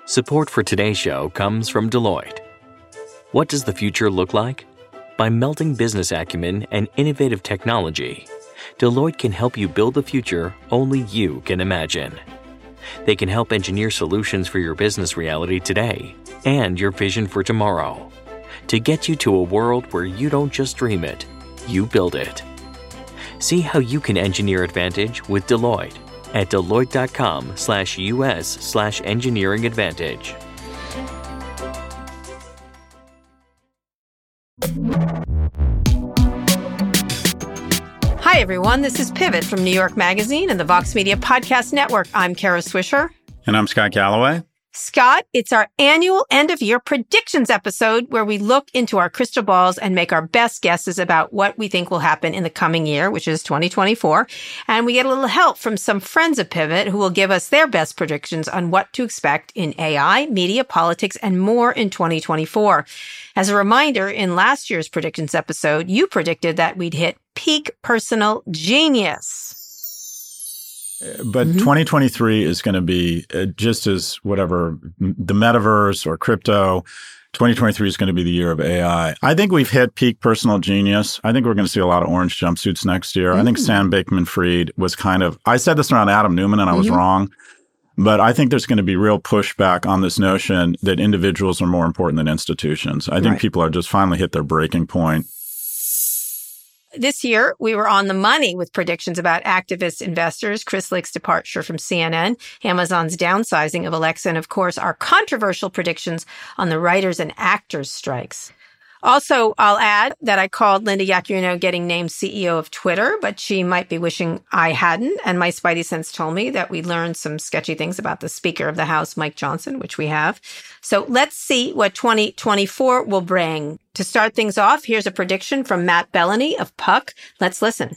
Support for today's show comes from Deloitte. What does the future look like? By melding business acumen and innovative technology, Deloitte can help you build the future only you can imagine. They can help engineer solutions for your business reality today and your vision for tomorrow to get you to a world where you don't just dream it, you build it. See how you can engineer advantage with Deloitte at deloitte.com/US/engineering advantage. Hi, everyone. This is Pivot from New York Magazine and the Vox Media Podcast Network. I'm Kara Swisher. And I'm Scott Galloway. Scott, it's our annual end-of-year predictions episode where we look into our crystal balls and make our best guesses about what we think will happen in the coming year, which is 2024. And we get a little help from some friends of Pivot who will give us their best predictions on what to expect in AI, media, politics, and more in 2024. As a reminder, in last year's predictions episode, you predicted that we'd hit peak personal genius. But 2023 is going to be just as whatever, the metaverse or crypto, 2023 is going to be the year of AI. I think we've hit peak personal genius. I think we're going to see a lot of orange jumpsuits next year. I think Sam Bankman-Fried was I said this around Adam Newman and I was wrong. But I think there's going to be real pushback on this notion that individuals are more important than institutions. I think people are just finally hit their breaking point. This year, we were on the money with predictions about activist investors, Chris Licht's departure from CNN, Amazon's downsizing of Alexa, and of course, our controversial predictions on the writers and actors strikes. Also, I'll add that I called Linda Yaccarino getting named CEO of Twitter, but she might be wishing I hadn't. And my spidey sense told me that we learned some sketchy things about the Speaker of the House, Mike Johnson, which we have. So let's see what 2024 will bring. To start things off, here's a prediction from Matt Bellany of Puck. Let's listen.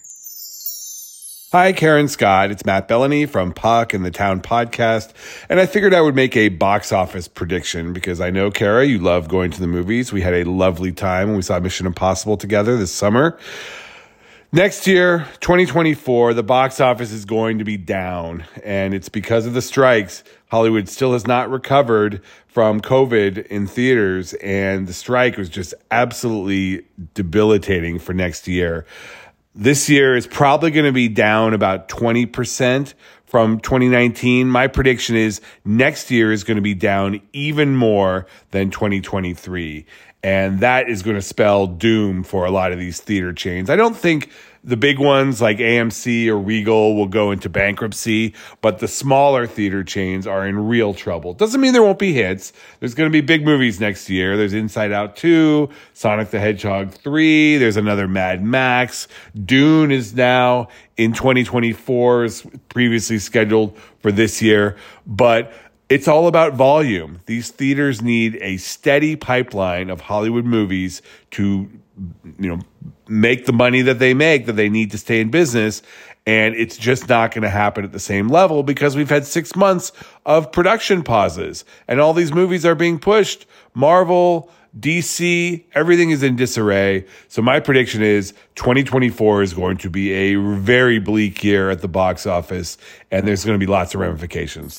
Hi, Karen Scott. It's Matt Bellany from Puck and the Town Podcast. And I figured I would make a box office prediction because I know, Kara, you love going to the movies. We had a lovely time when we saw Mission Impossible together this summer. Next year, 2024, the box office is going to be down. And it's because of the strikes. Hollywood still has not recovered from COVID in theaters. And the strike was just absolutely debilitating for next year. This year is probably going to be down about 20% from 2019. My prediction is next year is going to be down even more than 2023. And that is going to spell doom for a lot of these theater chains. I don't think the big ones like AMC or Regal will go into bankruptcy, but the smaller theater chains are in real trouble. Doesn't mean there won't be hits. There's going to be big movies next year. There's Inside Out 2, Sonic the Hedgehog 3, there's another Mad Max. Dune is now in 2024, is previously scheduled for this year, but it's all about volume. These theaters need a steady pipeline of Hollywood movies to, make the money that they make, that they need to stay in business. And it's just not going to happen at the same level because we've had 6 months of production pauses and all these movies are being pushed. Marvel, DC, everything is in disarray. So my prediction is 2024 is going to be a very bleak year at the box office, and there's going to be lots of ramifications.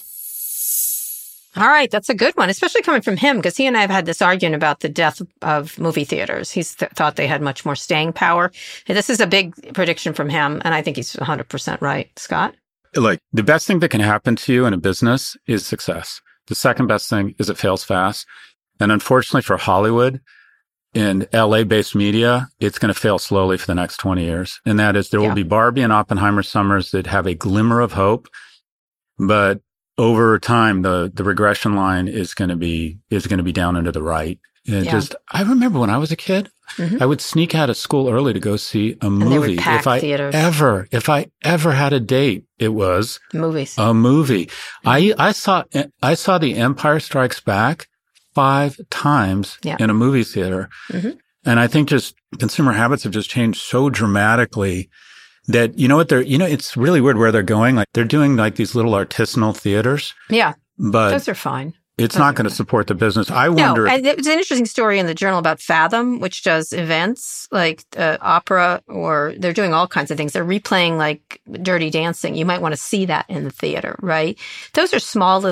All right, that's a good one, especially coming from him, because he and I have had this argument about the death of movie theaters. He's thought they had much more staying power. This is a big prediction from him, and I think he's 100% right. Scott? Look, the best thing that can happen to you in a business is success. The second best thing is it fails fast. And unfortunately for Hollywood, in LA-based media, it's going to fail slowly for the next 20 years. And that is there will be Barbie and Oppenheimer summers that have a glimmer of hope, but over time, the regression line is going to be down and to the right. I remember when I was a kid, I would sneak out of school early to go see a movie. And they would pack theaters. If I ever had a date, it was movies. A movie. I saw The Empire Strikes Back 5 times in a movie theater, and I think just consumer habits have just changed so dramatically. That, it's really weird where they're going. Like they're doing like these little artisanal theaters. Yeah. But those are fine. It's not going to support the business. I wonder. No, and there's an interesting story in the journal about Fathom, which does events like opera, or they're doing all kinds of things. They're replaying like Dirty Dancing. You might want to see that in the theater, right? Those are small little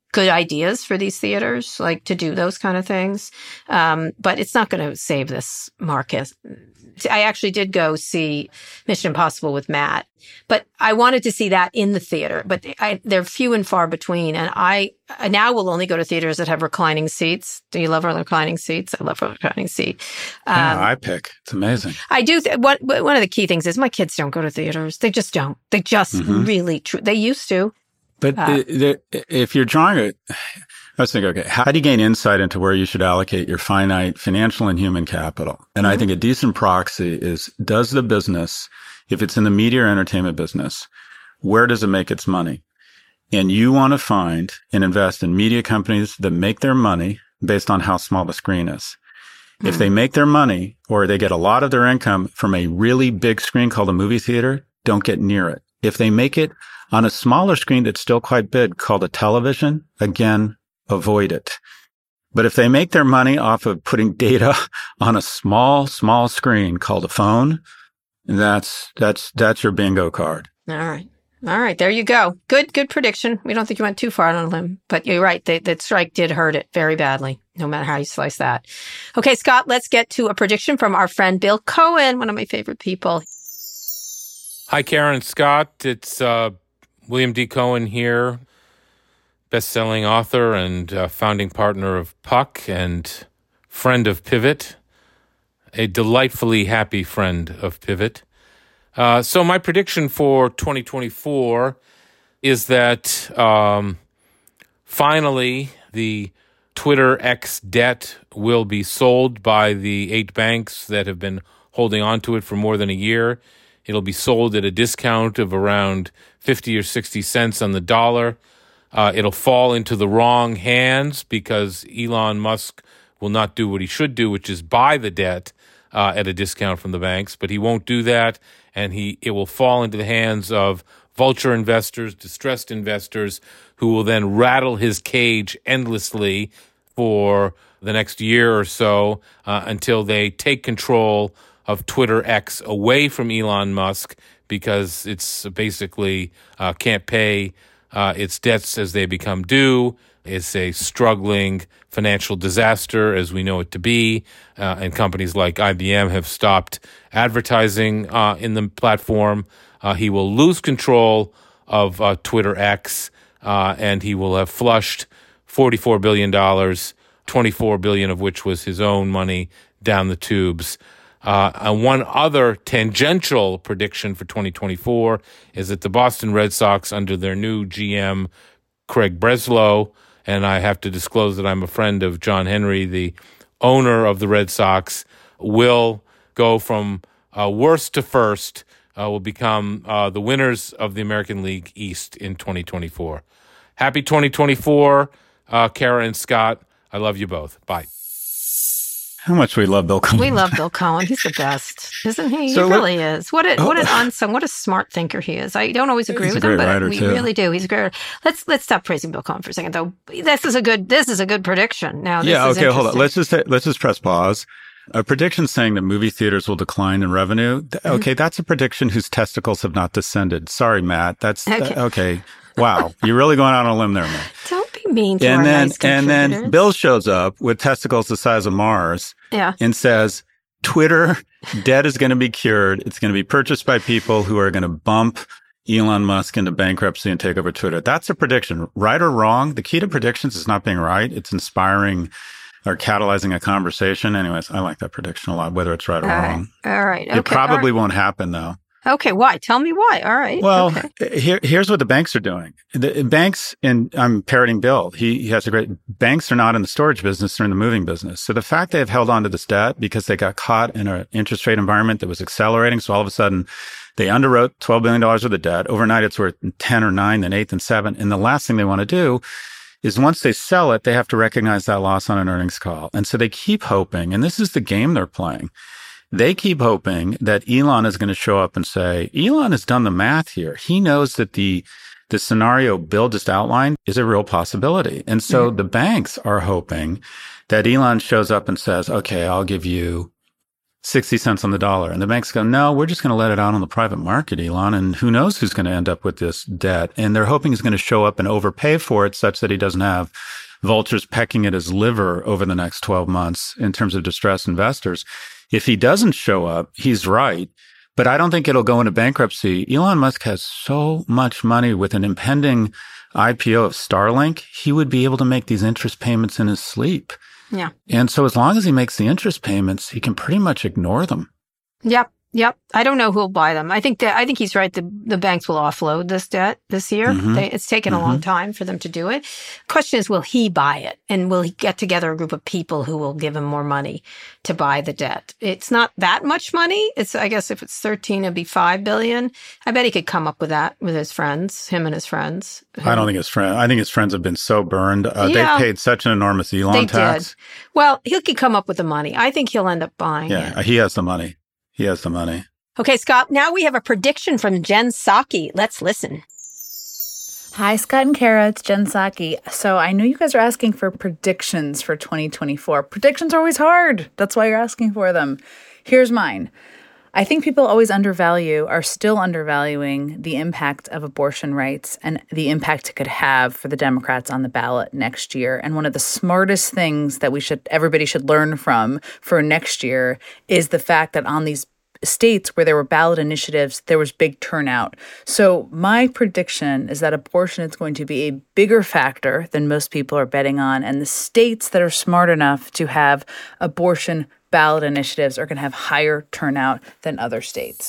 good ideas for these theaters, like to do those kind of things. But it's not going to save this market. I actually did go see Mission Impossible with Matt, but I wanted to see that in the theater, but they're few and far between. And I now will only go to theaters that have reclining seats. Do you love reclining seats? I love a reclining seat. I pick. It's amazing. I do. One of the key things is my kids don't go to theaters. They just don't. They just really, they used to. But if you're drawing it, I was thinking, okay, how do you gain insight into where you should allocate your finite financial and human capital? And I think a decent proxy is, does the business, if it's in the media or entertainment business, where does it make its money? And you want to find and invest in media companies that make their money based on how small the screen is. If they make their money or they get a lot of their income from a really big screen called a movie theater, don't get near it. If they make it on a smaller screen that's still quite big called a television, again, avoid it. But if they make their money off of putting data on a small screen called a phone, that's your bingo card. All right. There you go. Good prediction. We don't think you went too far on a limb, but you're right. That strike did hurt it very badly, no matter how you slice that. Okay, Scott, let's get to a prediction from our friend Bill Cohen, one of my favorite people. Hi, Karen, Scott. It's William D. Cohen here, best-selling author and founding partner of Puck and friend of Pivot, a delightfully happy friend of Pivot. So my prediction for 2024 is that finally the Twitter X debt will be sold by the 8 banks that have been holding on to it for more than a year. It'll be sold at a discount of around 50 or 60 cents on the dollar. It'll fall into the wrong hands because Elon Musk will not do what he should do, which is buy the debt at a discount from the banks. But he won't do that, and it will fall into the hands of vulture investors, distressed investors, who will then rattle his cage endlessly for the next year or so until they take control of Twitter X away from Elon Musk, because it's basically can't pay its debts as they become due. It's a struggling financial disaster, as we know it to be, and companies like IBM have stopped advertising in the platform. He will lose control of Twitter X, and he will have flushed $44 billion, $24 billion of which was his own money, down the tubes. And one other tangential prediction for 2024 is that the Boston Red Sox, under their new GM, Craig Breslow, and I have to disclose that I'm a friend of John Henry, the owner of the Red Sox, will go from worst to first, will become the winners of the American League East in 2024. Happy 2024, Kara and Scott. I love you both. Bye. How much we love Bill Cohen. We love Bill Cohen. He's the best, isn't he? So he really is. What an unsung, what a smart thinker he is. I don't always agree with him, but we really do. He's a great writer. Let's stop praising Bill Cohen for a second, though. This is a good prediction. Now, hold on. Let's just press pause. A prediction saying that movie theaters will decline in revenue. Okay, that's a prediction whose testicles have not descended. Sorry, Matt. That's okay. Wow, you're really going out on a limb there, man. Don't be mean to our nice contributors. And then Bill shows up with testicles the size of Mars and says, Twitter debt is going to be cured. It's going to be purchased by people who are going to bump Elon Musk into bankruptcy and take over Twitter. That's a prediction. Right or wrong, the key to predictions is not being right. It's inspiring or catalyzing a conversation. Anyways, I like that prediction a lot, whether it's right or wrong. All right. Okay. It probably won't happen, though. Okay, why? Tell me why. All right. Well, here's what the banks are doing. The banks, and I'm parroting Bill, he has a great, banks are not in the storage business, they're in the moving business. So the fact they have held on to this debt because they got caught in an interest rate environment that was accelerating. So all of a sudden they underwrote $12 billion worth of debt. Overnight it's worth 10 or 9, then 8, then 7. And the last thing they want to do is once they sell it, they have to recognize that loss on an earnings call. And so they keep hoping, and this is the game they're playing. They keep hoping that Elon is going to show up and say, Elon has done the math here. He knows that the scenario Bill just outlined is a real possibility. And so the banks are hoping that Elon shows up and says, okay, I'll give you 60 cents on the dollar. And the banks go, no, we're just going to let it out on the private market, Elon. And who knows who's going to end up with this debt. And they're hoping he's going to show up and overpay for it such that he doesn't have vultures pecking at his liver over the next 12 months in terms of distressed investors. If he doesn't show up, he's right. But I don't think it'll go into bankruptcy. Elon Musk has so much money with an impending IPO of Starlink. He would be able to make these interest payments in his sleep. Yeah. And so as long as he makes the interest payments, he can pretty much ignore them. Yep. I don't know who'll buy them. I think he's right. The banks will offload this debt this year. Mm-hmm. It's taken a long time for them to do it. Question is, will he buy it? And will he get together a group of people who will give him more money to buy the debt? It's not that much money. I guess if it's 13, it'd be $5 billion. I bet he could come up with that with his friends, him and his friends. I don't think his friends. I think his friends have been so burned. They've paid such an enormous Elon tax. Did. Well, he could come up with the money. I think he'll end up buying it. Yeah, he has the money. He has the money. Okay, Scott, now we have a prediction from Jen Psaki. Let's listen. Hi, Scott and Kara. It's Jen Psaki. So I know you guys are asking for predictions for 2024. Predictions are always hard. That's why you're asking for them. Here's mine. I think people always are still undervaluing the impact of abortion rights and the impact it could have for the Democrats on the ballot next year. And one of the smartest things that everybody should learn from for next year is the fact that on these states where there were ballot initiatives, there was big turnout. So my prediction is that abortion is going to be a bigger factor than most people are betting on. And the states that are smart enough to have abortion ballot initiatives are going to have higher turnout than other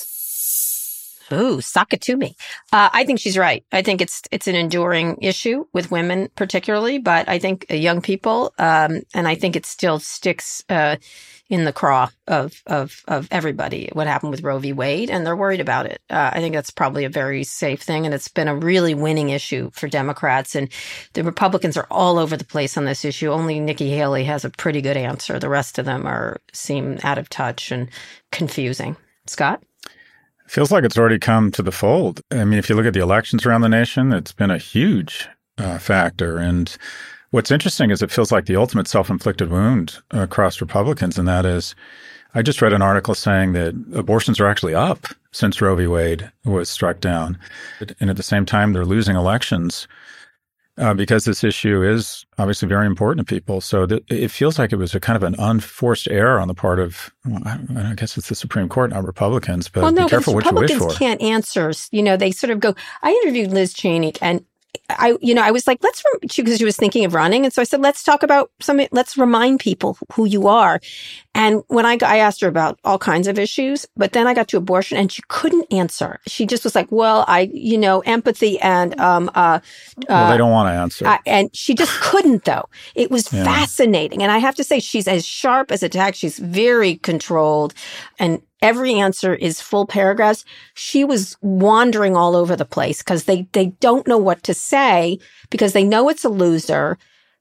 states. Ooh, sock it to me. I think she's right. I think it's an enduring issue with women particularly, but I think young people, and I think it still sticks in the craw of everybody, what happened with Roe v. Wade, and they're worried about it. I think that's probably a very safe thing, and it's been a really winning issue for Democrats, and the Republicans are all over the place on this issue. Only Nikki Haley has a pretty good answer. The rest of them seem out of touch and confusing. Scott? Feels like it's already come to the fold. I mean, if you look at the elections around the nation, it's been a huge factor. And what's interesting is it feels like the ultimate self-inflicted wound across Republicans, and that is, I just read an article saying that abortions are actually up since Roe v. Wade was struck down. And at the same time, they're losing elections because this issue is obviously very important to people. So it feels like it was a kind of an unforced error on the part of, I guess it's the Supreme Court, not Republicans, but be careful what you wish for. Republicans can't answer. They sort of go, I interviewed Liz Cheney, and I was like, because she was thinking of running. And so I said, let's talk about let's remind people who you are. And when I asked her about all kinds of issues, but then I got to abortion and she couldn't answer. She just was like, well, empathy and, well, they don't want to answer. And she just couldn't, though. It was fascinating. And I have to say, she's as sharp as a tack. She's very controlled, and every answer is full paragraphs. She was wandering all over the place because they don't know what to say because they know it's a loser.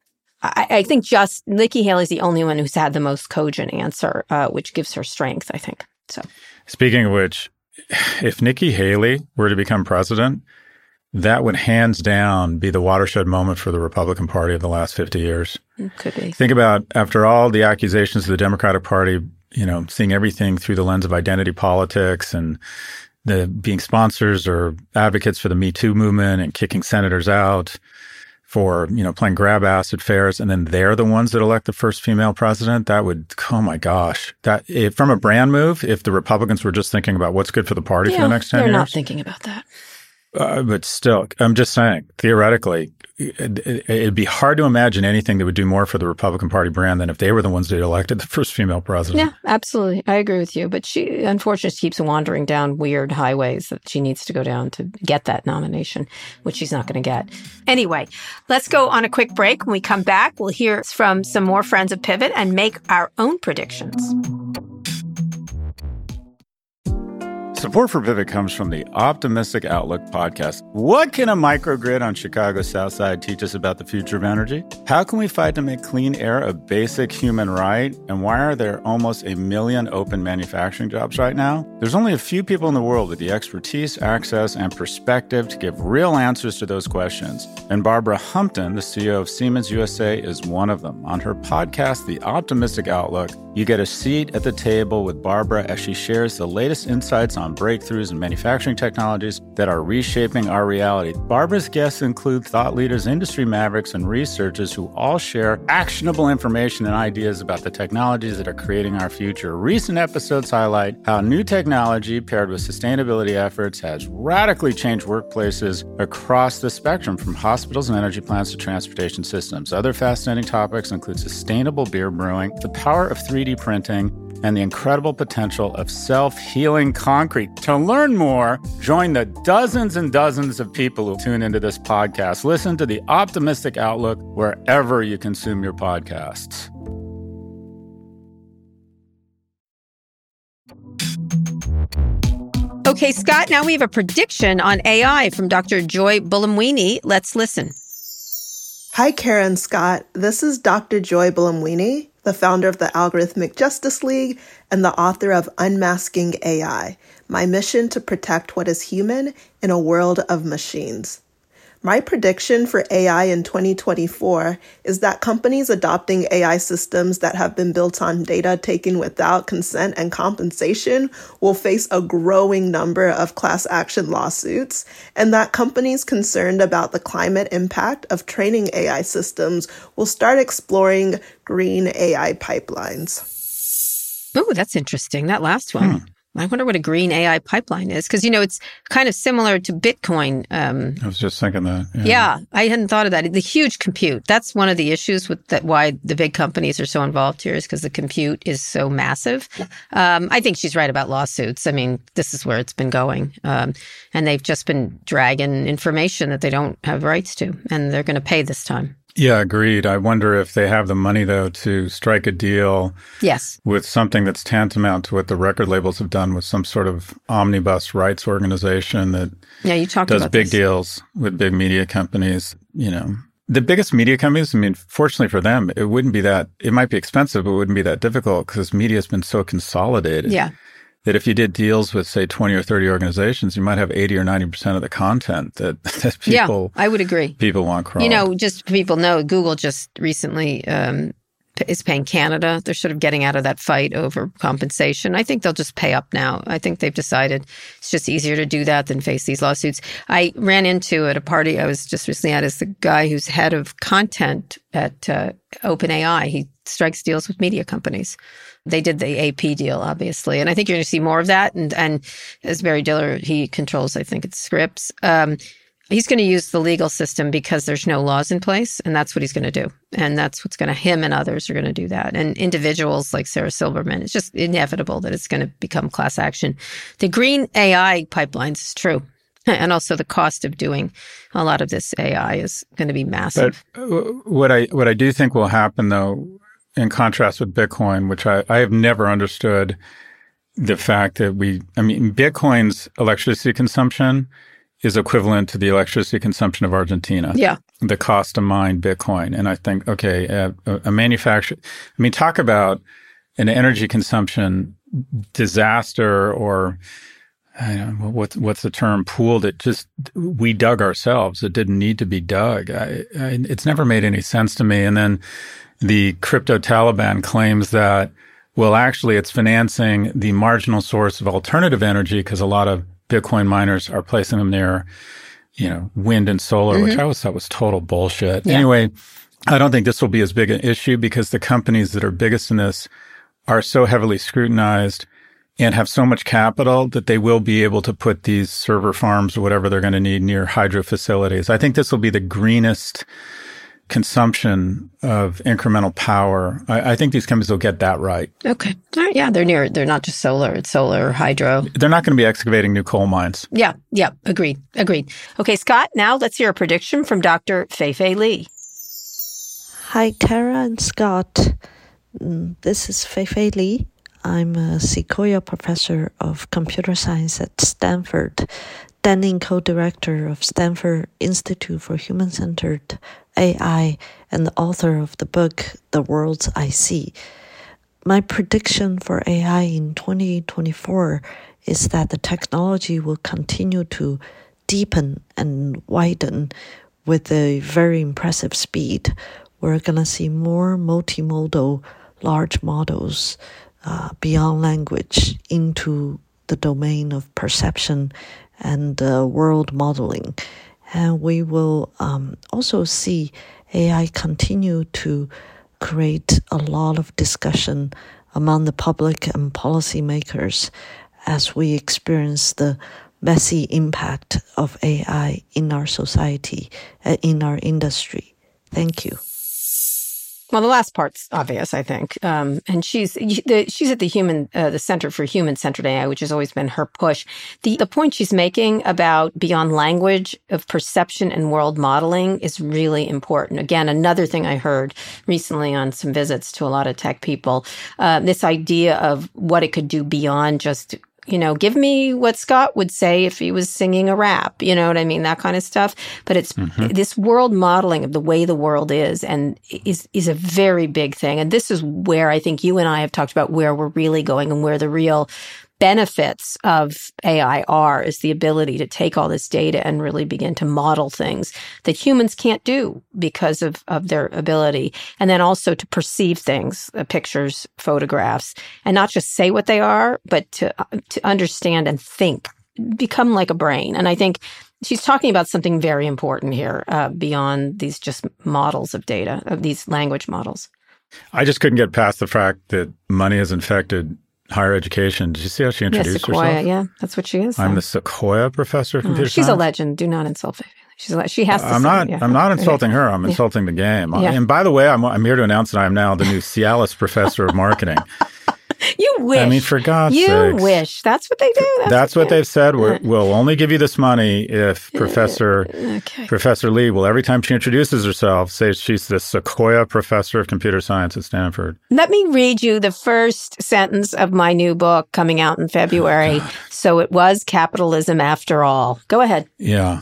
I think just Nikki Haley's the only one who's had the most cogent answer, which gives her strength, I think. So, speaking of which, if Nikki Haley were to become president, that would hands down be the watershed moment for the Republican Party of the last 50 years. It could be. Think about, after all the accusations of the Democratic Party, seeing everything through the lens of identity politics and being sponsors or advocates for the Me Too movement and kicking senators out for, playing grab ass at fairs, and then they're the ones that elect the first female president. That would, oh my gosh. From a brand move, if the Republicans were just thinking about what's good for the party for the next 10 years. They're not thinking about that. But still, I'm just saying, theoretically, it'd be hard to imagine anything that would do more for the Republican Party brand than if they were the ones that elected the first female president. Yeah, absolutely. I agree with you. But she, unfortunately, keeps wandering down weird highways that she needs to go down to get that nomination, which she's not going to get. Anyway, let's go on a quick break. When we come back, we'll hear from some more friends of Pivot and make our own predictions. Support for Pivot comes from the Optimistic Outlook podcast. What can a microgrid on Chicago's South Side teach us about the future of energy? How can we fight to make clean air a basic human right? And why are there almost 1 million open manufacturing jobs right now? There's only a few people in the world with the expertise, access, and perspective to give real answers to those questions. And Barbara Humpton, the CEO of Siemens USA, is one of them. On her podcast, The Optimistic Outlook, you get a seat at the table with Barbara as she shares the latest insights on breakthroughs in manufacturing technologies that are reshaping our reality. Barbara's guests include thought leaders, industry mavericks, and researchers who all share actionable information and ideas about the technologies that are creating our future. Recent episodes highlight how new technology paired with sustainability efforts has radically changed workplaces across the spectrum, from hospitals and energy plants to transportation systems. Other fascinating topics include sustainable beer brewing, the power of 3D printing, and the incredible potential of self-healing concrete. To learn more, join the dozens and dozens of people who tune into this podcast. Listen to The Optimistic Outlook wherever you consume your podcasts. Okay, Scott, now we have a prediction on AI from Dr. Joy Buolamwini. Let's listen. Hi, Karen Scott. This is Dr. Joy Buolamwini, the founder of the Algorithmic Justice League and the author of Unmasking AI, my mission to protect what is human in a world of machines. My prediction for AI in 2024 is that companies adopting AI systems that have been built on data taken without consent and compensation will face a growing number of class action lawsuits, and that companies concerned about the climate impact of training AI systems will start exploring green AI pipelines. Oh, that's interesting. That last one. I wonder what a green AI pipeline is, because, it's kind of similar to Bitcoin. I was just thinking that. Yeah, I hadn't thought of that. The huge compute. That's one of the issues with that. Why the big companies are so involved here is because the compute is so massive. I think she's right about lawsuits. I mean, this is where it's been going. And they've just been dragging information that they don't have rights to, and they're going to pay this time. Yeah, agreed. I wonder if they have the money, though, to strike a deal with something that's tantamount to what the record labels have done with some sort of omnibus rights organization that does big deals with big media companies. The biggest media companies, fortunately for them, it might be expensive, but it wouldn't be that difficult because media has been so consolidated. Yeah. That if you did deals with, say, 20 or 30 organizations, you might have 80 or 90% of the content that people... Yeah, I would agree. People want crawled. Just people know, Google just recently is paying Canada. They're sort of getting out of that fight over compensation. I think they'll just pay up now. I think they've decided it's just easier to do that than face these lawsuits. I ran into at a party I was just recently at is the guy who's head of content at OpenAI. He strikes deals with media companies. They did the AP deal, obviously. And I think you're going to see more of that. And as Barry Diller, he controls, I think it's Scripps. He's going to use the legal system because there's no laws in place. And that's what he's going to do. And that's what's going to, him and others are going to do that. And individuals like Sarah Silverman, it's just inevitable that it's going to become class action. The green AI pipelines is true. And also the cost of doing a lot of this AI is going to be massive. But what I do think will happen, though, in contrast with Bitcoin, which I have never understood the fact that Bitcoin's electricity consumption is equivalent to the electricity consumption of Argentina. Yeah. The cost to mine Bitcoin. And I think, a manufacturer, talk about an energy consumption disaster, or I don't know, what's the term, pool that just we dug ourselves. It didn't need to be dug. It's never made any sense to me. And then the crypto Taliban claims that, well, actually it's financing the marginal source of alternative energy because a lot of Bitcoin miners are placing them near, wind and solar, which I always thought was total bullshit. Yeah. Anyway, I don't think this will be as big an issue because the companies that are biggest in this are so heavily scrutinized and have so much capital that they will be able to put these server farms or whatever they're going to need near hydro facilities. I think this will be the greenest consumption of incremental power. I think these companies will get that right. Okay. All right. Yeah, they're not just solar. It's solar, hydro. They're not going to be excavating new coal mines. Yeah. Agreed. Okay, Scott, now let's hear a prediction from Dr. Fei-Fei Li. Hi, Kara and Scott. This is Fei-Fei Li. I'm a Sequoia Professor of Computer Science at Stanford, Denning co-director of Stanford Institute for Human-Centered AI, and the author of the book, The Worlds I See. My prediction for AI in 2024 is that the technology will continue to deepen and widen with a very impressive speed. We're going to see more multimodal large models beyond language into the domain of perception and world modeling. And we will also see AI continue to create a lot of discussion among the public and policymakers as we experience the messy impact of AI in our society, in our industry. Thank you. Well, the last part's obvious, I think. And she's at the Center for Human-Centered AI, which has always been her push. The point she's making about beyond language of perception and world modeling is really important. Again, another thing I heard recently on some visits to a lot of tech people, this idea of what it could do beyond just, give me what Scott would say if he was singing a rap, you know what I mean? That kind of stuff. But it's this world modeling of the way the world is and is a very big thing. And this is where I think you and I have talked about where we're really going and where the real benefits of AI is the ability to take all this data and really begin to model things that humans can't do because of their ability. And then also to perceive things, pictures, photographs, and not just say what they are, but to understand and think, become like a brain. And I think she's talking about something very important here beyond these just models of data, of these language models. I just couldn't get past the fact that money has infected higher education. Did you see how she introduced Sequoia, herself? Yeah, that's what she is. I'm the Sequoia Professor of Computer Science. She's a legend. Do not insult her. She has to. I'm not insulting her. I'm insulting the game. Yeah. And by the way, I'm here to announce that I'm now the new Cialis Professor of Marketing. You wish. I mean, for God's sake. You wish. That's what they do. That's what they've said. We'll only give you this money if Professor Lee will, every time she introduces herself, say she's the Sequoia Professor of Computer Science at Stanford. Let me read you the first sentence of my new book coming out in February. So it was capitalism after all. Go ahead. Yeah.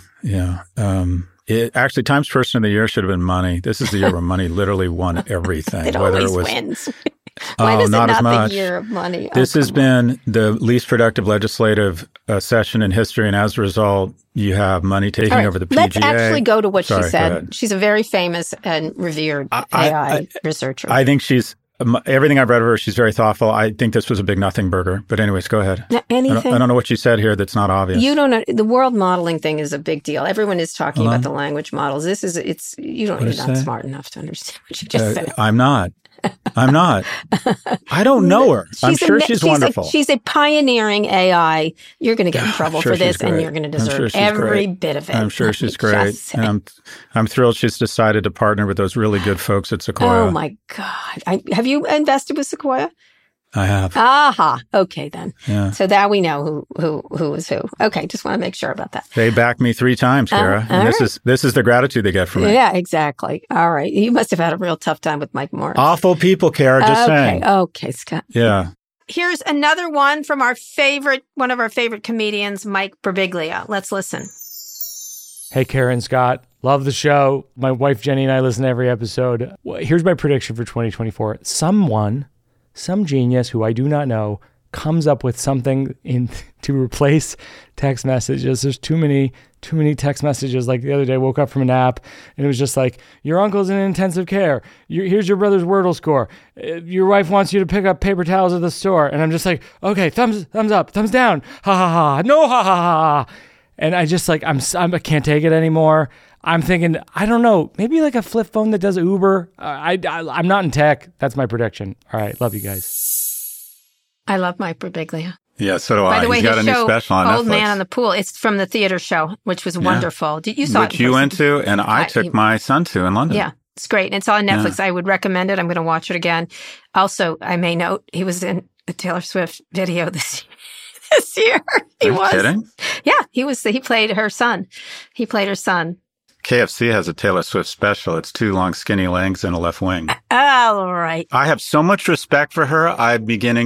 Actually, Times Person of the Year should have been money. This is the year where money literally won everything. It always wins. Why is not it as not much. the year of money? This has been the least productive legislative session in history, and as a result, you have money taking over the PGA. Let's actually go to what she said. Go ahead. She's a very famous and revered AI researcher. I think everything I've read of her, she's very thoughtful. I think this was a big nothing burger. But anyways, go ahead. Anything? I don't know what she said here that's not obvious. You don't know. The world modeling thing is a big deal. Everyone is talking about the language models. You're not smart enough to understand what she just said. I'm not. I don't know her. I'm sure she's wonderful. She's a pioneering AI. You're going to get in trouble for this, and you're going to deserve every bit of it. I'm sure she's great. And I'm thrilled she's decided to partner with those really good folks at Sequoia. Oh, my God. Have you invested with Sequoia? I have. Aha. Okay, then. Yeah. So that we know who is who. Okay, just want to make sure about that. They backed me 3 times, Kara. And this is the gratitude they get from me. Yeah, exactly. All right. You must have had a real tough time with Mike Morris. Awful people, Kara, just saying. Okay, Scott. Yeah. Here's another one from one of our favorite comedians, Mike Birbiglia. Let's listen. Hey, Karen Scott. Love the show. My wife, Jenny, and I listen to every episode. Here's my prediction for 2024. Some genius who I do not know comes up with something to replace text messages. There's too many text messages. Like the other day, I woke up from a nap and it was just like, your uncle's in intensive care. Here's your brother's Wordle score. Your wife wants you to pick up paper towels at the store. And I'm just like, okay, thumbs up, thumbs down. Ha ha ha. No ha ha ha. And I just like, I can't take it anymore. I'm thinking, I don't know, maybe like a flip phone that does Uber. I'm not in tech. That's my prediction. All right. Love you guys. I love Mike Birbiglia. Yeah, so do I. By the way, He's got a new special on Netflix. Old Man on the Pool. It's from the theater show, which was wonderful. You saw it? Which you went to, and I took my son to in London. Yeah, it's great. And it's on Netflix. I would recommend it. I'm going to watch it again. Also, I may note, he was in the Taylor Swift video this year. Are you kidding? Yeah, he played her son. He played her son. KFC has a Taylor Swift special. It's 2 long, skinny legs and a left wing. All right. I have so much respect for her. I've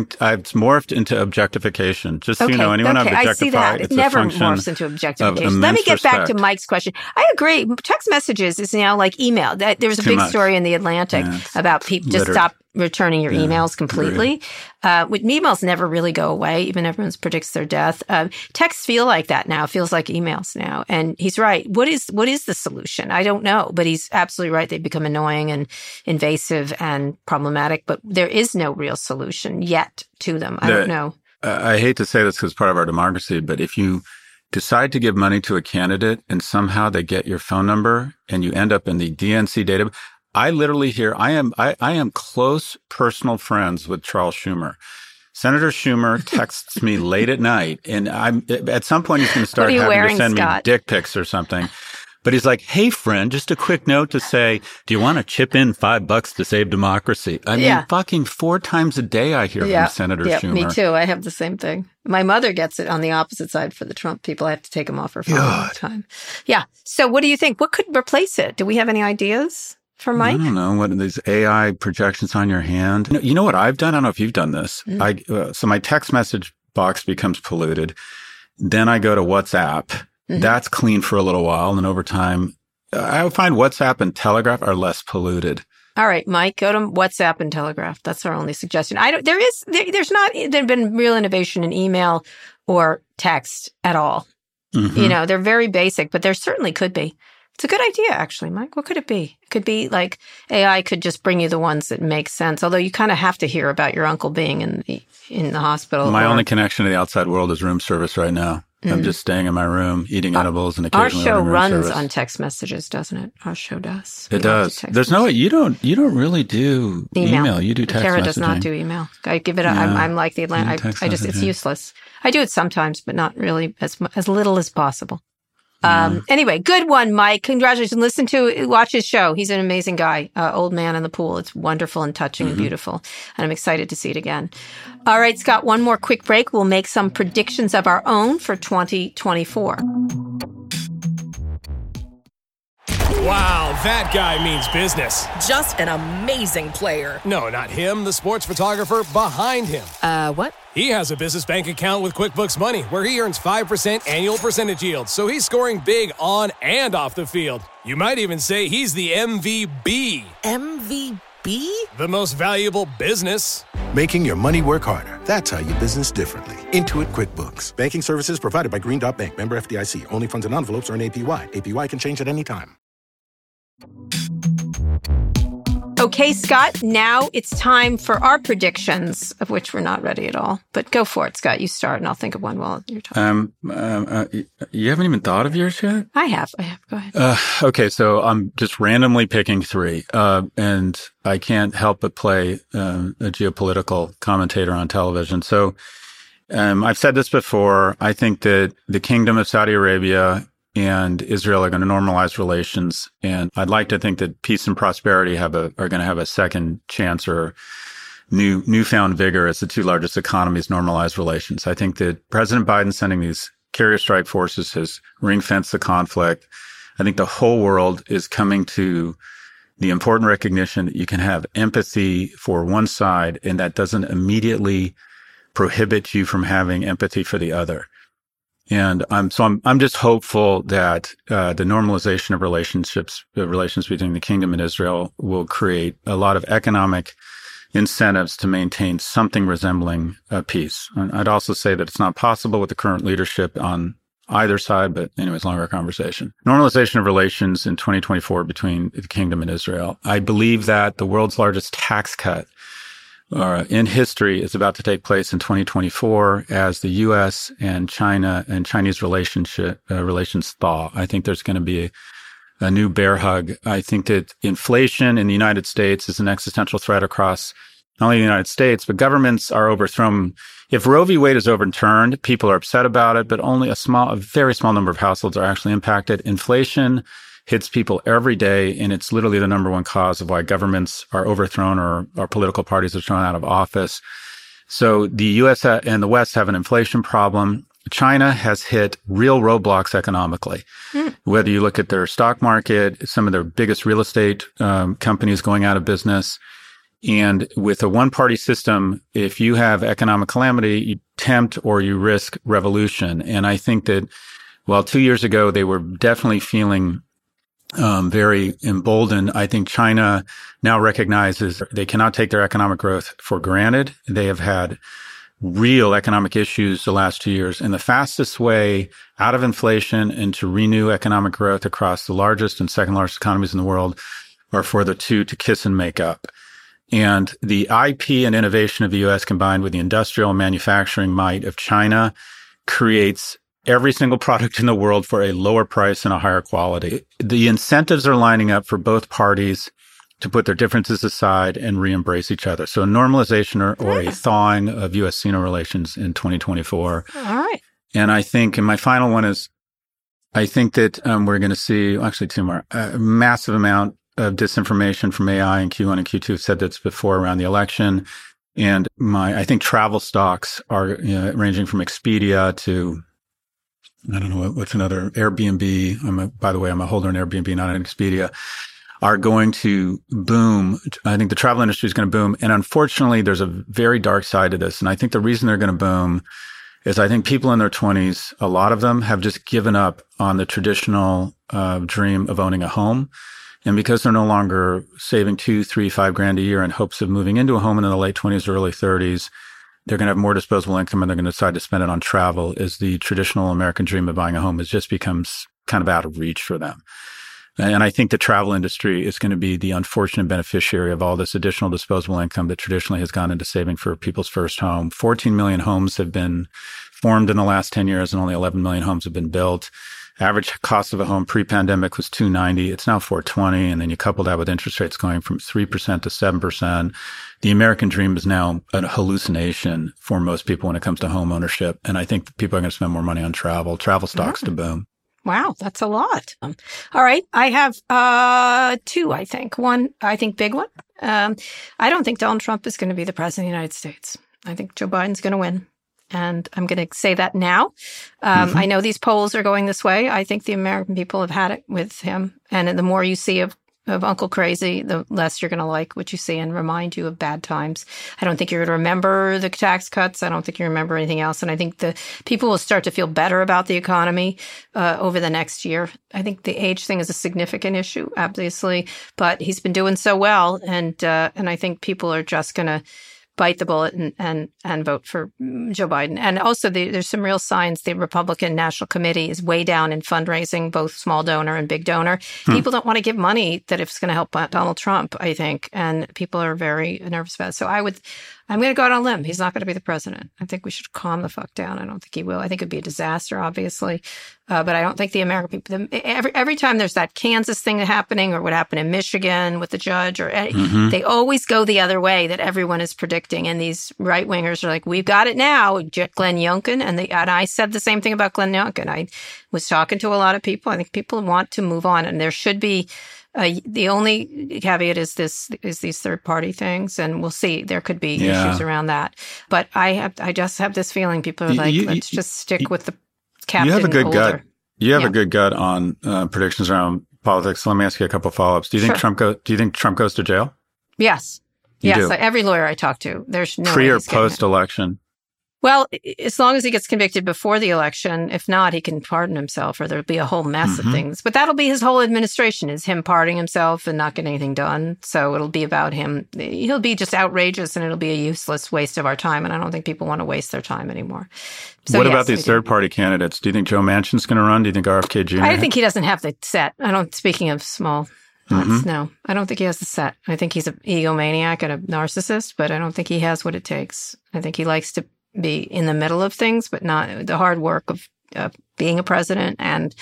morphed into objectification. Just so you know, anyone I've objectified, I see that. It never morphs into objectification. Let me get back to Mike's question. I agree. Text messages is now like email. There was a big story in The Atlantic about people just stop returning your emails completely. Emails never really go away. Even everyone predicts their death. Texts feel like that now. It feels like emails now. And he's right. What is the solution? I don't know. But he's absolutely right. They've become annoying and invasive and problematic. But there is no real solution yet to them. I don't know. I hate to say this because it's part of our democracy, but if you decide to give money to a candidate and somehow they get your phone number and you end up in the DNC database, I literally hear, I am close personal friends with Charles Schumer. Senator Schumer texts me late at night, and at some point he's going to start having to send me dick pics or something. But he's like, hey, friend, just a quick note to say, do you want to chip in $5 to save democracy? I mean, fucking 4 times a day I hear from Senator Schumer. Me too. I have the same thing. My mother gets it on the opposite side for the Trump people. I have to take them off her phone all the time. Yeah. So what do you think? What could replace it? Do we have any ideas? For Mike? I don't know. What are these AI projections on your hand? You know what I've done? I don't know if you've done this. So my text message box becomes polluted. Then I go to WhatsApp. Mm-hmm. That's clean for a little while. And over time, I find WhatsApp and Telegraph are less polluted. All right, Mike, go to WhatsApp and Telegraph. That's our only suggestion. There's not been real innovation in email or text at all. Mm-hmm. You know, they're very basic, but there certainly could be. It's a good idea, actually, Mike. What could it be? It could be like AI could just bring you the ones that make sense. Although you kind of have to hear about your uncle being in the hospital. My only connection to the outside world is room service right now. I'm just staying in my room, eating edibles, and occasionally our show runs service. on text messages, doesn't it? Our show does. It does. There's no way you don't really do email. You do text Kara messaging. Does not do email. I give it. I'm like the Atlantic. It's useless. I do it sometimes, but not really as little as possible. Anyway, good one, Mike. Congratulations. Watch his show. He's an amazing guy. Old Man in the Pool. It's wonderful and touching and beautiful. And I'm excited to see it again. All right, Scott, one more quick break. We'll make some predictions of our own for 2024. Wow, that guy means business. Just an amazing player. No, not him, the sports photographer behind him. What? He has a business bank account with QuickBooks Money where he earns 5% annual percentage yield, so he's scoring big on and off the field. You might even say he's the MVB. MVB? The most valuable business. Making your money work harder. That's how you business differently. Intuit QuickBooks. Banking services provided by Green Dot Bank. Member FDIC. Only funds and envelopes earn APY. APY can change at any time. Okay, Scott, now it's time for our predictions, of which we're not ready at all. But go for it, Scott. You start, and I'll think of one while you're talking. You haven't even thought of yours yet? I have. Go ahead. Okay, so I'm just randomly picking 3, and I can't help but play a geopolitical commentator on television. So I've said this before. I think that the Kingdom of Saudi Arabia and Israel are going to normalize relations. And I'd like to think that peace and prosperity are going to have a second chance or newfound vigor as the 2 largest economies normalize relations. I think that President Biden sending these carrier strike forces has ring-fenced the conflict. I think the whole world is coming to the important recognition that you can have empathy for one side, and that doesn't immediately prohibit you from having empathy for the other. And I'm just hopeful that the normalization of relations between the kingdom and Israel will create a lot of economic incentives to maintain something resembling peace. And I'd also say that it's not possible with the current leadership on either side, but anyways, longer conversation. Normalization of relations in 2024 between the kingdom and Israel. I believe that the world's largest tax cut in history is about to take place in 2024 as the U.S. and China and Chinese relations thaw. I think there's going to be a new bear hug. I think that inflation in the United States is an existential threat across not only the United States, but governments are overthrown. If Roe v. Wade is overturned, people are upset about it, but only a very small number of households are actually impacted. Inflation hits people every day, and it's literally the number one cause of why governments are overthrown or our political parties are thrown out of office. So the U.S. and the West have an inflation problem. China has hit real roadblocks economically. Whether you look at their stock market, some of their biggest real estate companies going out of business. And with a one-party system, if you have economic calamity, you tempt or you risk revolution. And I think that, while 2 years ago they were definitely feeling very emboldened, I think China now recognizes they cannot take their economic growth for granted. They have had real economic issues the last 2 years. And the fastest way out of inflation and to renew economic growth across the largest and second largest economies in the world are for the two to kiss and make up. And the IP and innovation of the U.S. combined with the industrial and manufacturing might of China creates every single product in the world for a lower price and a higher quality. The incentives are lining up for both parties to put their differences aside and re-embrace each other. So a normalization or a thawing of U.S.-Sino relations in 2024. All right. And I think, and my final one is, I think that we're going to see, actually two more, a massive amount of disinformation from AI in Q1 and Q2. I've said this before around the election. And I think travel stocks are ranging from Expedia to, I don't know, what's another, Airbnb. By the way, I'm a holder in Airbnb, not in Expedia, are going to boom. I think the travel industry is going to boom. And unfortunately, there's a very dark side to this. And I think the reason they're going to boom is I think people in their 20s, a lot of them have just given up on the traditional dream of owning a home. And because they're no longer saving $2, $3, $5 a year in hopes of moving into a home in the late 20s or early 30s, they're going to have more disposable income and they're going to decide to spend it on travel. Is the traditional American dream of buying a home just becomes kind of out of reach for them. And I think the travel industry is going to be the unfortunate beneficiary of all this additional disposable income that traditionally has gone into saving for people's first home. 14 million homes have been formed in the last 10 years and only 11 million homes have been built. Average cost of a home pre-pandemic was $290. It's now $420. And then you couple that with interest rates going from 3% to 7%. The American dream is now a hallucination for most people when it comes to home ownership. And I think people are going to spend more money on travel stocks to boom. Wow, that's a lot. All right. I have two, I think. One, I think big one. I don't think Donald Trump is going to be the president of the United States. I think Joe Biden's going to win. And I'm going to say that now. I know these polls are going this way. I think the American people have had it with him. And the more you see of Uncle Crazy, the less you're going to like what you see and remind you of bad times. I don't think you're going to remember the tax cuts. I don't think you remember anything else. And I think the people will start to feel better about the economy over the next year. I think the age thing is a significant issue, obviously, but he's been doing so well. And I think people are just going to bite the bullet and vote for Joe Biden. And also there's some real signs the Republican National Committee is way down in fundraising, both small donor and big donor. People don't want to give money that it's going to help Donald Trump, I think. And people are very nervous about it. So I'm going to go out on a limb. He's not going to be the president. I think we should calm the fuck down. I don't think he will. I think it'd be a disaster, obviously. But I don't think the American people, every time there's that Kansas thing happening or what happened in Michigan with the judge, or they always go the other way that everyone is predicting. And these right wingers are like, we've got it now. Glenn Youngkin. And I said the same thing about Glenn Youngkin. I was talking to a lot of people. I think people want to move on. And there should be, the only caveat is these third party things. And we'll see. There could be issues around that. But I just have this feeling people are like, let's just stick with the captain. You have a good older. gut. You have a good gut on predictions around politics. Let me ask you a couple of follow-ups. Do you think Trump goes to jail? Yes. You do? Every lawyer I talk to, there's no pre way or post election. Well, as long as he gets convicted before the election, if not, he can pardon himself, or there'll be a whole mess of things. But that'll be his whole administration, is him pardoning himself and not getting anything done. So it'll be about him. He'll be just outrageous, and it'll be a useless waste of our time. And I don't think people want to waste their time anymore. So what about these third-party candidates? Do you think Joe Manchin's going to run? Do you think RFK Jr.? I think he doesn't have the set. Speaking of small lots, no. I don't think he has the set. I think he's an egomaniac and a narcissist, but I don't think he has what it takes. I think he likes to be in the middle of things, but not the hard work of being a president and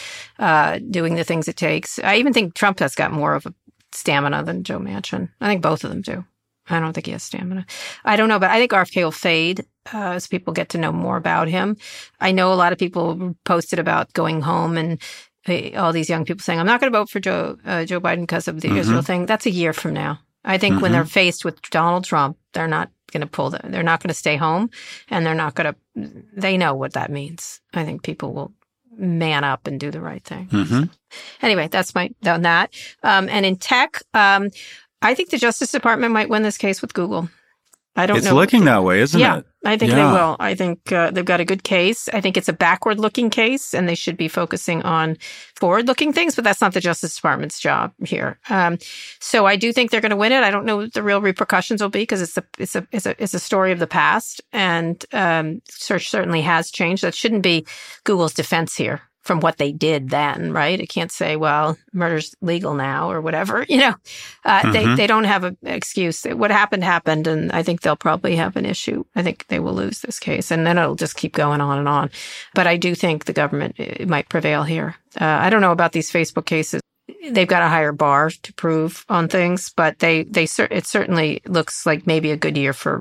doing the things it takes. I even think Trump has got more of a stamina than Joe Manchin. I think both of them do. I don't think he has stamina. I don't know, but I think RFK will fade as people get to know more about him. I know a lot of people posted about going home and all these young people saying, I'm not going to vote for Joe Biden because of the Israel thing. That's a year from now. I think when they're faced with Donald Trump, they're not going to pull them. They're not going to stay home, and they're not going to. They know what that means. I think people will man up and do the right thing. Mm-hmm. So, anyway, that's my on that. And in tech, I think the Justice Department might win this case with Google. I don't know. It's looking that way, isn't it? I think they Yeah. will. I think they've got a good case. I think it's a backward-looking case, and they should be focusing on forward-looking things, but that's not the Justice Department's job here. So I do think they're going to win it. I don't know what the real repercussions will be because it's a story of the past, and search certainly has changed. That shouldn't be Google's defense here from what they did then, right? It can't say, well, murder's legal now or whatever, They don't have an excuse. What happened, and I think they'll probably have an issue. I think they will lose this case, and then it'll just keep going on and on. But I do think the government might prevail here. I don't know about these Facebook cases. They've got a higher bar to prove on things, but it certainly looks like maybe a good year for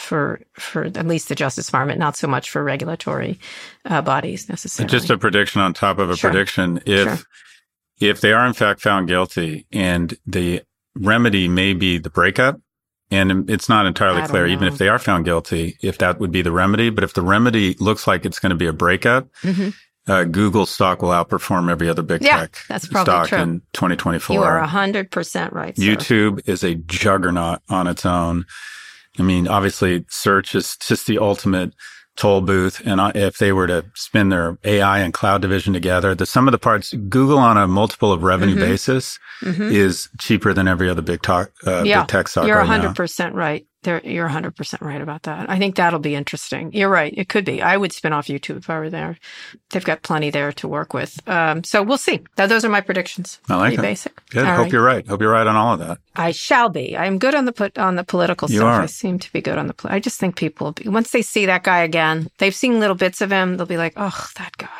at least the Justice Department, not so much for regulatory bodies necessarily. Just a prediction on top of a prediction. If they are in fact found guilty and the remedy may be the breakup, and it's not entirely clear, even if they are found guilty, if that would be the remedy. But if the remedy looks like it's going to be a breakup, Google stock will outperform every other big tech that's probably stock true. in 2024. You are 100% right, sir. YouTube is a juggernaut on its own. I mean, obviously, search is just the ultimate toll booth. And if they were to spin their AI and cloud division together, the sum of the parts, Google on a multiple of revenue basis is cheaper than every other big tech stock You're right 100% right. You're 100% right about that. I think that'll be interesting. You're right. It could be. I would spin off YouTube if I were there. They've got plenty there to work with. So we'll see. Those are my predictions. I like Pretty it. Basic. Good. All Hope right. you're right. Hope you're right on all of that. I shall be. I'm good on the political You stuff. are. I seem to be good on I just think people, once they see that guy again, they've seen little bits of him, they'll be like, oh, that guy.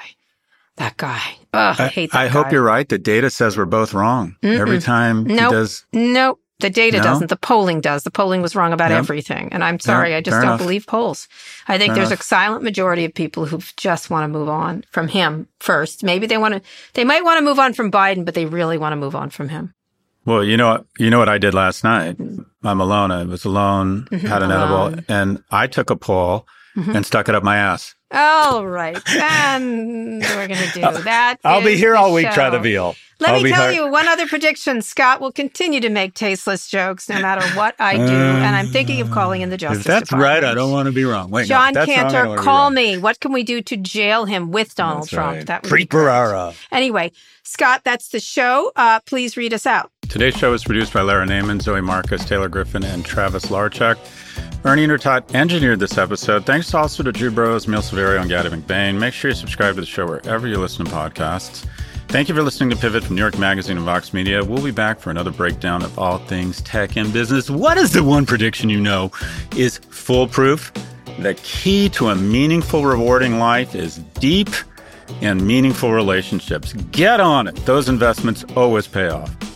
Ugh, I hate that guy. I hope you're right. The data says we're both wrong. Every time he does. Nope. The data No? doesn't. The polling does. The polling was wrong about everything. And I'm sorry, I just fair don't enough. believe polls. I think there's a silent majority of people who just want to move on from him first. Maybe they might want to move on from Biden, but they really want to move on from him. Well, you know what I did last night? I'm alone. I was alone, had an edible, and I took a poll and stuck it up my ass. All right. And we're going to do that. I'll be here all week show. trying to veal. Let me tell you one other prediction. Scott will continue to make tasteless jokes no matter what I do. And I'm thinking of calling in the Justice If that's Department. right, I don't want to be wrong. Wait, John no, that's wrong, I don't Cantor, wanna be call wrong. me. What can we do to jail him with Donald That's Trump? right. That would be great. Anyway, Scott, that's the show. Please read us out. Today's show is produced by Lara Naiman, Zoe Marcus, Taylor Griffin, and Travis Larchuk. Ernie Intertot engineered this episode. Thanks also to Drew Bros, Emil Severio, and Gadi McBain. Make sure you subscribe to the show wherever you listen to podcasts. Thank you for listening to Pivot from New York Magazine and Vox Media. We'll be back for another breakdown of all things tech and business. What is the one prediction you know is foolproof? The key to a meaningful, rewarding life is deep and meaningful relationships. Get on it. Those investments always pay off.